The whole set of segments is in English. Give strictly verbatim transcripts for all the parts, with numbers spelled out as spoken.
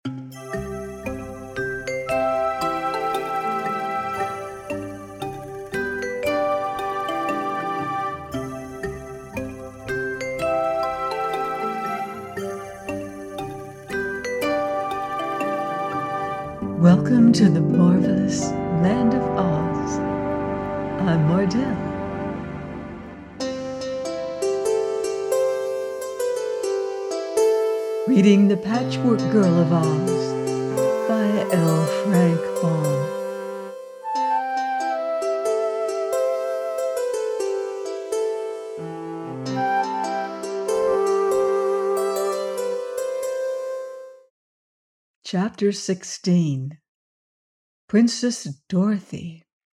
Welcome to the marvelous land of Oz. I'm Mardell. Reading The Patchwork Girl of Oz by L. Frank Baum. Chapter sixteen. Princess Dorothy.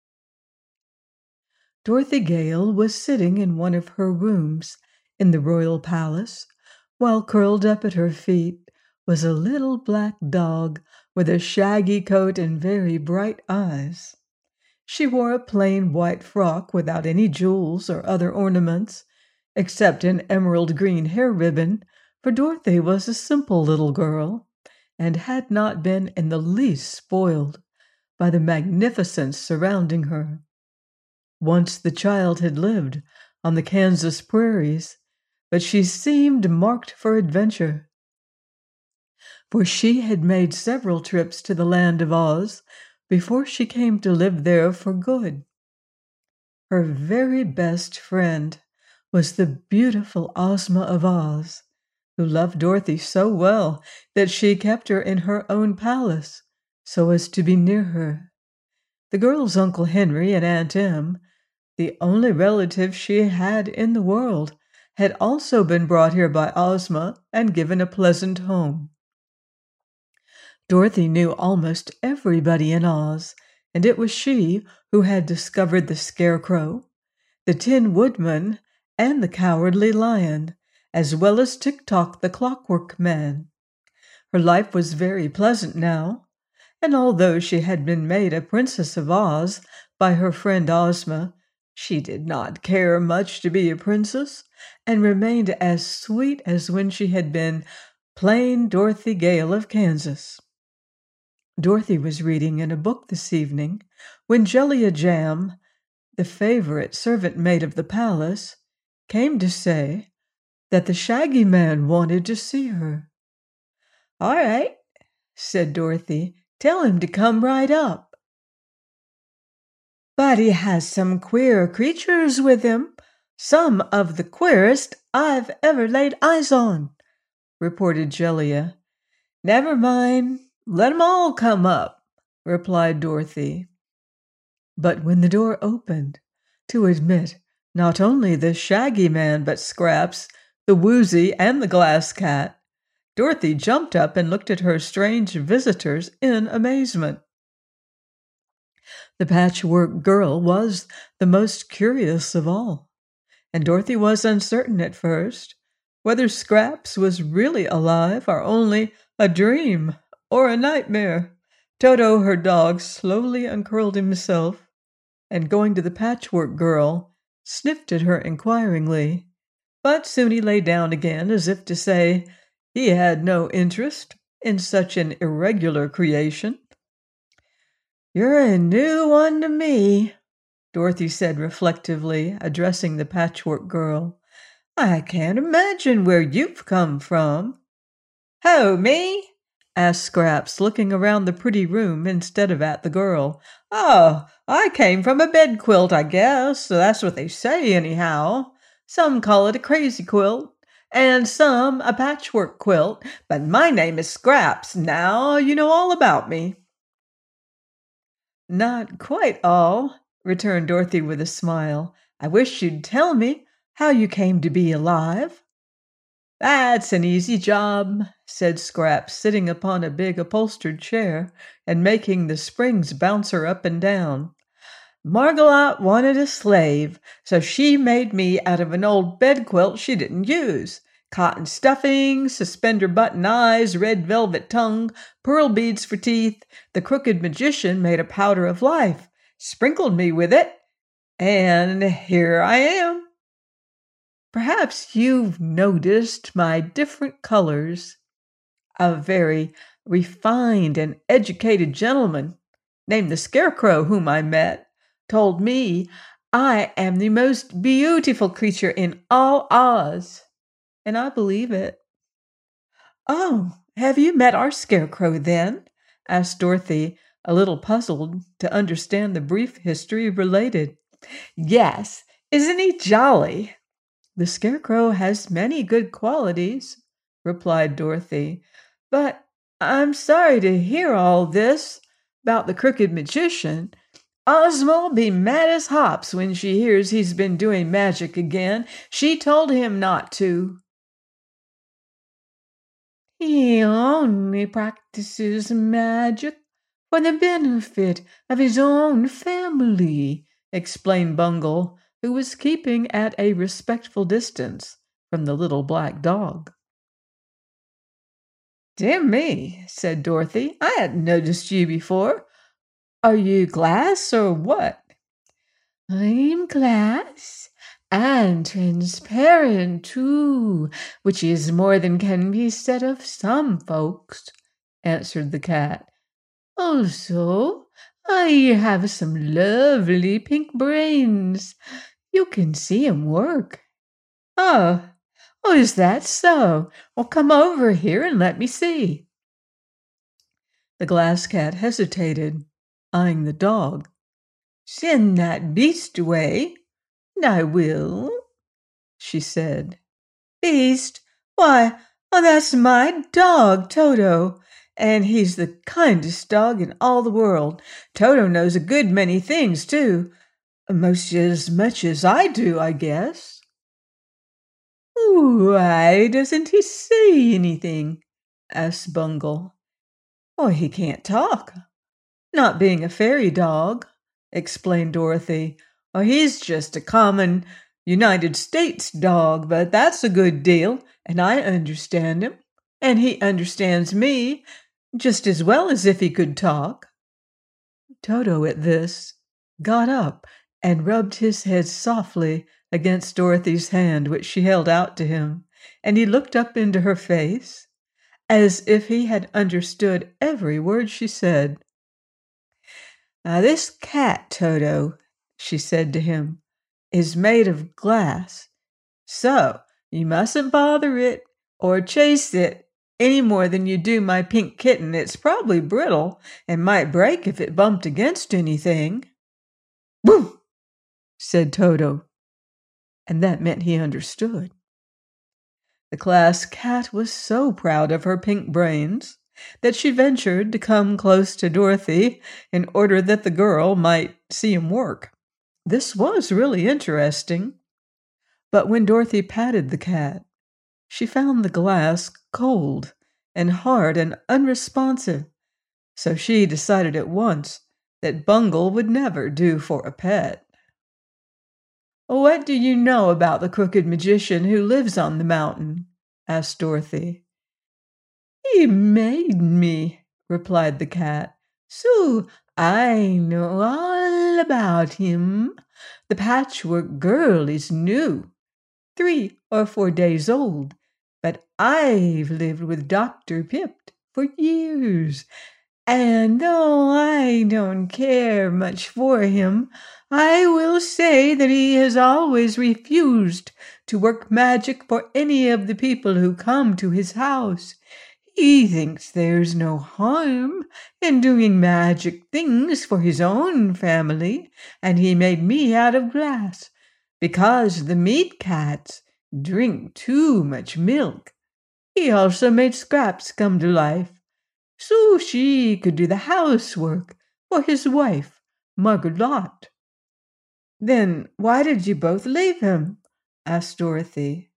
Dorothy Gale was sitting in one of her rooms in the royal palace, while curled up at her feet was a little black dog with a shaggy coat and very bright eyes. She wore a plain white frock without any jewels or other ornaments, except an emerald green hair ribbon, for Dorothy was a simple little girl, and had not been in the least spoiled by the magnificence surrounding her. Once the child had lived on the Kansas prairies, but she seemed marked for adventure, for she had made several trips to the land of Oz before she came to live there for good. Her very best friend was the beautiful Ozma of Oz, who loved Dorothy so well that she kept her in her own palace so as to be near her. The girl's Uncle Henry and Aunt Em, the only relatives she had in the world, had also been brought here by Ozma and given a pleasant home. Dorothy knew almost everybody in Oz, and it was she who had discovered the Scarecrow, the Tin Woodman, and the Cowardly Lion, as well as Tik-Tok the Clockwork Man. Her life was very pleasant now, and although she had been made a Princess of Oz by her friend Ozma, she did not care much to be a princess, and remained as sweet as when she had been plain Dorothy Gale of Kansas. Dorothy was reading in a book this evening when Jellia Jam, the favorite servant maid of the palace, came to say that the Shaggy Man wanted to see her. "All right," said Dorothy. "Tell him to come right up." "But he has some queer creatures with him, some of the queerest I've ever laid eyes on," reported Jellia. "Never mind, let 'em all come up," replied Dorothy. But when the door opened to admit not only the Shaggy Man but Scraps, the Woozy, and the Glass Cat, Dorothy jumped up and looked at her strange visitors in amazement. The Patchwork Girl was the most curious of all, and Dorothy was uncertain at first whether Scraps was really alive or only a dream or a nightmare. Toto, her dog, slowly uncurled himself, and going to the Patchwork Girl, sniffed at her inquiringly, but soon he lay down again as if to say he had no interest in such an irregular creation. "You're a new one to me," Dorothy said reflectively, addressing the Patchwork Girl. "I can't imagine where you've come from." "Who, me?" asked Scraps, looking around the pretty room instead of at the girl. "Oh, I came from a bed quilt, I guess. That's what they say, anyhow. Some call it a crazy quilt, and some a patchwork quilt, but my name is Scraps. Now you know all about me." "Not quite all," returned Dorothy with a smile. "I wish you'd tell me how you came to be alive." "That's an easy job," said Scraps, sitting upon a big upholstered chair and making the springs bounce her up and down. "Margolotte wanted a slave, so she made me out of an old bed quilt she didn't use. Cotton stuffing, suspender button eyes, red velvet tongue, pearl beads for teeth. The crooked magician made a powder of life, sprinkled me with it, and here I am." "Perhaps you've noticed my different colors." "A very refined and educated gentleman named the Scarecrow whom I met told me I am the most beautiful creature in all Oz, and I believe it." "Oh, have you met our Scarecrow, then?" asked Dorothy, a little puzzled to understand the brief history related. "Yes, isn't he jolly?" "The Scarecrow has many good qualities," replied Dorothy, "but I'm sorry to hear all this about the Crooked Magician. Ozma'll be mad as hops when she hears he's been doing magic again. She told him not to." "He only practices magic for the benefit of his own family," explained Bungle, who was keeping at a respectful distance from the little black dog. "Dear me," said Dorothy, "I hadn't noticed you before. Are you glass or what?" "I'm glass, and transparent, too, which is more than can be said of some folks," answered the cat. "Also, I have some lovely pink brains. You can see 'em work." "Oh, oh, is that so? Well, come over here and let me see." The glass cat hesitated, eyeing the dog. "Send that beast away, and I will," she said. "Beast? Why, oh, that's my dog, Toto, and he's the kindest dog in all the world. Toto knows a good many things, too, most as much as I do, I guess." "Why doesn't he say anything?" asked Bungle. "Oh, he can't talk, not being a fairy dog," explained Dorothy. "Oh, he's just a common United States dog, but that's a good deal, and I understand him, and he understands me just as well as if he could talk." Toto, at this, got up and rubbed his head softly against Dorothy's hand, which she held out to him, and he looked up into her face as if he had understood every word she said. "Now, this cat, Toto," she said to him, "is made of glass, so you mustn't bother it or chase it any more than you do my pink kitten. It's probably brittle and might break if it bumped against anything." "Boom!" said Toto, and that meant he understood. The glass cat was so proud of her pink brains that she ventured to come close to Dorothy in order that the girl might see him work. This was really interesting, but when Dorothy patted the cat, she found the glass cold and hard and unresponsive, so she decided at once that Bungle would never do for a pet. "What do you know about the Crooked Magician who lives on the mountain?" asked Dorothy. "He made me," replied the cat, "so I know all about him. The Patchwork Girl is new, three or four days old, but I've lived with Doctor Pipt for years, and though I don't care much for him, I will say that he has always refused to work magic for any of the people who come to his house. He thinks there's no harm in doing magic things for his own family, and he made me out of glass because the meat cats drink too much milk. He also made Scraps come to life so she could do the housework for his wife, Margolotte." "Then why did you both leave him?" asked Dorothy.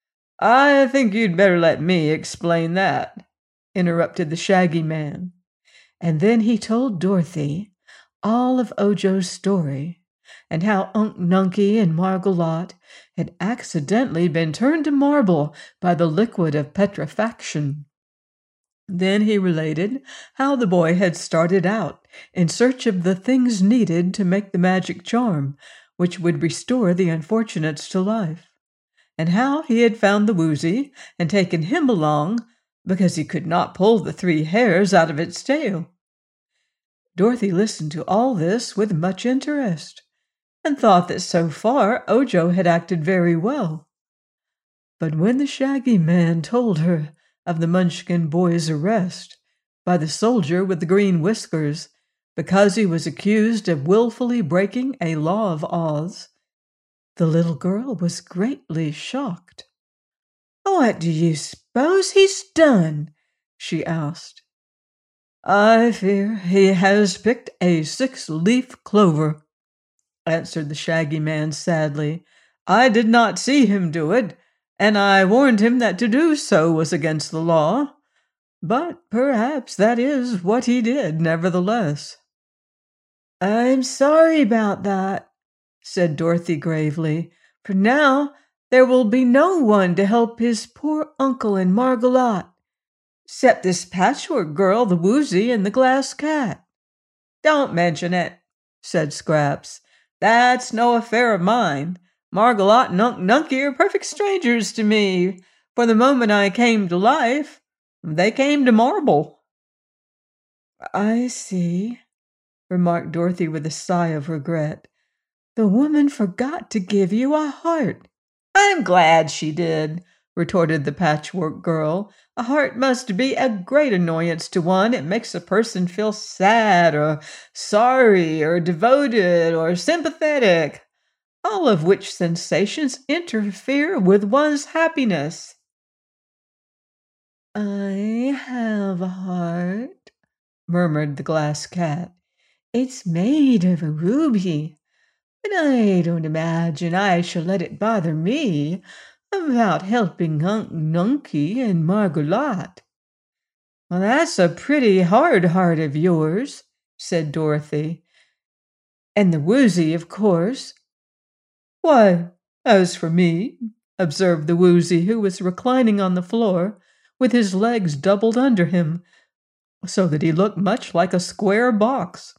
"I think you'd better let me explain that," interrupted the Shaggy Man. And then he told Dorothy all of Ojo's story, and how Unc Nunkie and Margolotte had accidentally been turned to marble by the liquid of petrifaction. Then he related how the boy had started out in search of the things needed to make the magic charm, which would restore the unfortunates to life, and how he had found the Woozy and taken him along, because he could not pull the three hairs out of its tail. Dorothy listened to all this with much interest, and thought that so far Ojo had acted very well. But when the Shaggy Man told her of the Munchkin boy's arrest by the soldier with the green whiskers because he was accused of willfully breaking a law of Oz, the little girl was greatly shocked. "What do you suppose he's done?" she asked. "I fear he has picked a six-leaf clover," answered the Shaggy Man sadly. "I did not see him do it, and I warned him that to do so was against the law. But perhaps that is what he did, nevertheless." "I'm sorry about that," said Dorothy gravely, "for now there will be no one to help his poor uncle and Margolotte, except this patchwork girl, the Woozy, and the glass cat." "Don't mention it," said Scraps. "That's no affair of mine. Margolotte and Unc Nunky are perfect strangers to me. For the moment I came to life, they came to marble." "I see," remarked Dorothy with a sigh of regret. "The woman forgot to give you a heart." "I'm glad she did," retorted the Patchwork Girl. "A heart must be a great annoyance to one. It makes a person feel sad or sorry or devoted or sympathetic, all of which sensations interfere with one's happiness." "I have a heart," murmured the Glass Cat. "It's made of a ruby, but I don't imagine I shall let it bother me about helping Unc Nunky and Margolotte." "Well, that's a pretty hard heart of yours," said Dorothy. "And the Woozy, of course." "Why, as for me," observed the Woozy, who was reclining on the floor with his legs doubled under him, so that he looked much like a square box,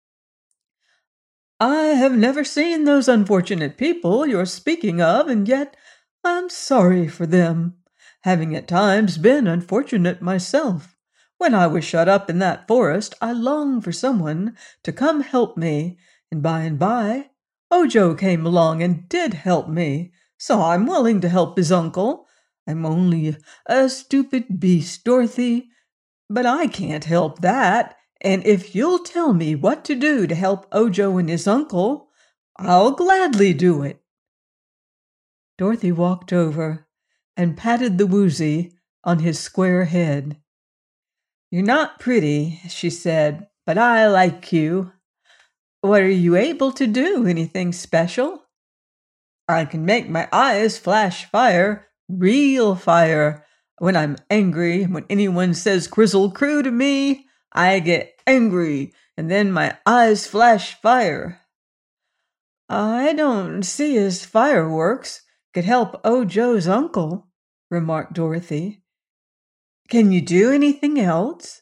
"I have never seen those unfortunate people you're speaking of, and yet I'm sorry for them, having at times been unfortunate myself. When I was shut up in that forest, I longed for someone to come help me, and by and by Ojo came along and did help me, so I'm willing to help his uncle. I'm only a stupid beast, Dorothy, but I can't help that, and if you'll tell me what to do to help Ojo and his uncle, I'll gladly do it." Dorothy walked over and patted the Woozy on his square head. "You're not pretty," she said, "but I like you. What are you able to do? Anything special?" "I can make my eyes flash fire, real fire. When I'm angry, when anyone says Crizzle Crew to me, I get angry, and then my eyes flash fire." "I don't see as fireworks could help Ojo's uncle," remarked Dorothy. "Can you do anything else?"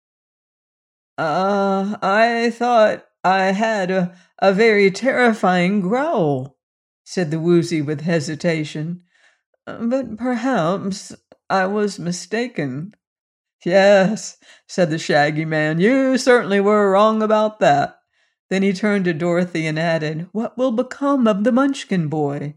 Uh, I thought I had a, a very terrifying growl," said the Woozy with hesitation. "But perhaps I was mistaken." "Yes," said the Shaggy Man, "you certainly were wrong about that." Then he turned to Dorothy and added, "What will become of the Munchkin boy?"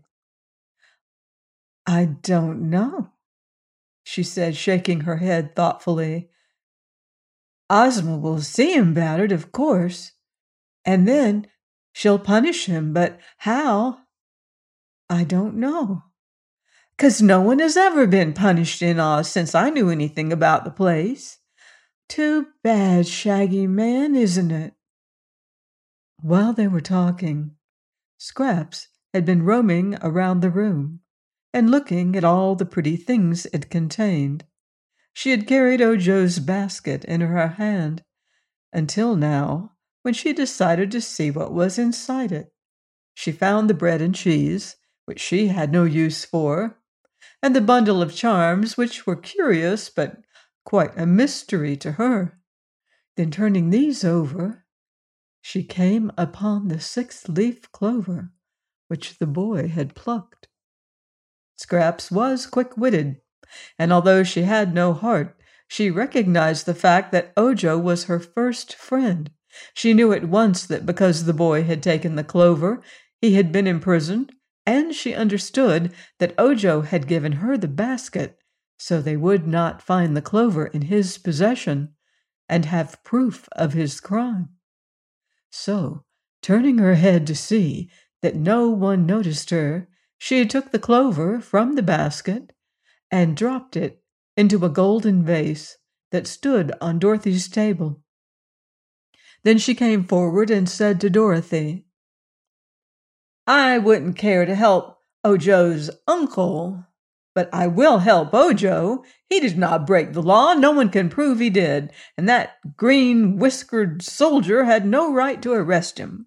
"I don't know," she said, shaking her head thoughtfully. "Ozma will see him about it, of course, and then she'll punish him, but how, I don't know. 'Cause no one has ever been punished in Oz since I knew anything about the place. Too bad, Shaggy Man, isn't it?" While they were talking, Scraps had been roaming around the room and looking at all the pretty things it contained. She had carried Ojo's basket in her hand until now, when she decided to see what was inside it. She found the bread and cheese, which she had no use for, and the bundle of charms, which were curious but quite a mystery to her. Then turning these over, she came upon the six-leaf clover, which the boy had plucked. Scraps was quick-witted, and although she had no heart, She recognized the fact that Ojo was her first friend. She knew at once that because the boy had taken the clover, he had been imprisoned, and she understood that Ojo had given her the basket so they would not find the clover in his possession and have proof of his crime. So, turning her head to see that no one noticed her, she took the clover from the basket and dropped it into a golden vase that stood on Dorothy's table. Then she came forward and said to Dorothy, "I wouldn't care to help Ojo's uncle, but I will help Ojo. He did not break the law. No one can prove he did, and that green-whiskered soldier had no right to arrest him."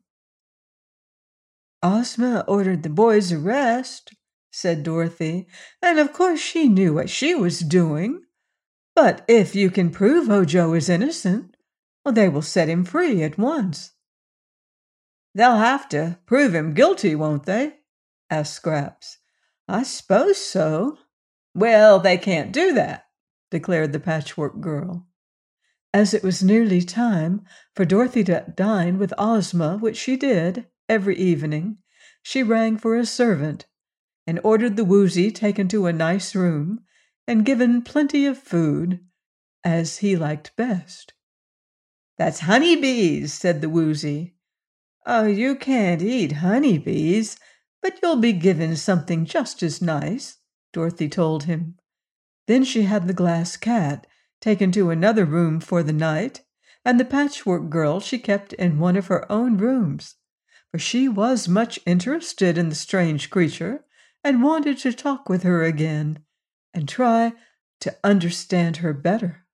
"Ozma ordered the boy's arrest," said Dorothy, "and of course she knew what she was doing. But if you can prove Ojo is innocent, well, they will set him free at once." "They'll have to prove him guilty, won't they?" asked Scraps. "I suppose so." "Well, they can't do that," declared the Patchwork Girl. As it was nearly time for Dorothy to dine with Ozma, which she did every evening, she rang for a servant and ordered the Woozy taken to a nice room and given plenty of food, as he liked best. "That's honey bees," said the Woozy. "Oh, you can't eat honey bees, but you'll be given something just as nice," Dorothy told him. Then she had the glass cat taken to another room for the night, and the Patchwork Girl she kept in one of her own rooms, for she was much interested in the strange creature and wanted to talk with her again and try to understand her better.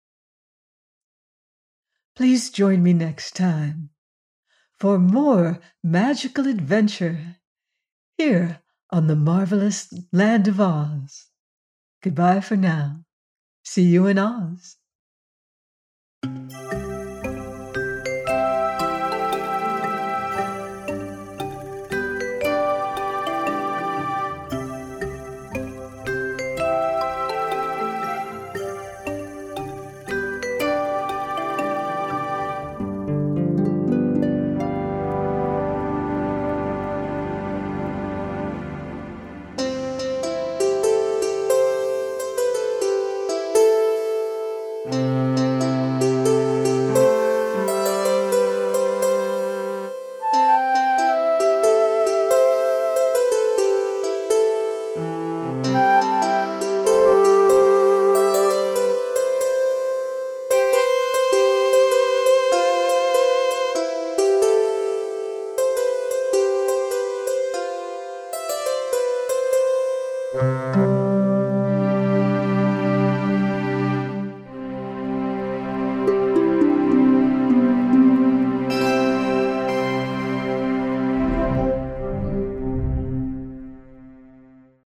Please join me next time for more magical adventure here on the marvelous Land of Oz. Goodbye for now. See you in Oz.